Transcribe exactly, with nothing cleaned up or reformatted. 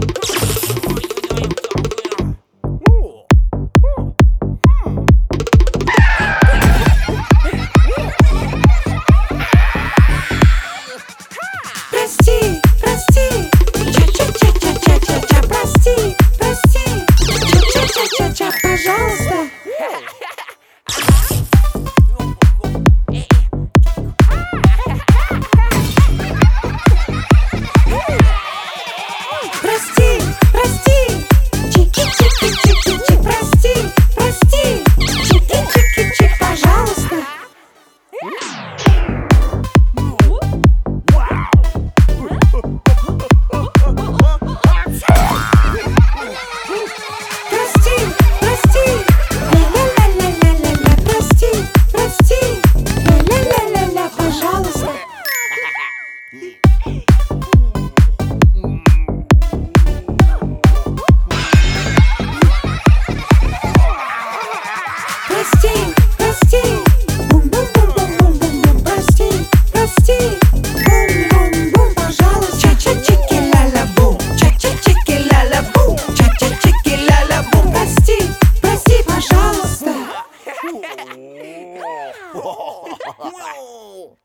Прости, прости, ча-ча-ча-ча-ча-ча-ча, прости, прости, ча-ча-ча-ча-ча, пожалуйста. Прости, прости, чики-чики-чики-чик, прости, прости, чики-чики-чик, пожалуйста. Прости, прости, ля-ля-ля-ля-ля-ля, прости, прости, ля-ля-ля-ля-ля, пожалуйста. Прости.